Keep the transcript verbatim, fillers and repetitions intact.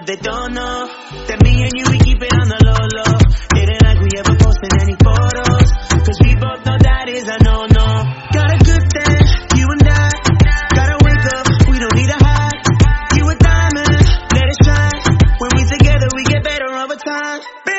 but they don't know that me and you, we keep it on the low, low. It ain't like we ever posting any photos, cause we both know that is a no-no. Got a good thing, you and I, gotta wake up, we don't need a high. You a diamond, let it shine. When we together, we get better over time.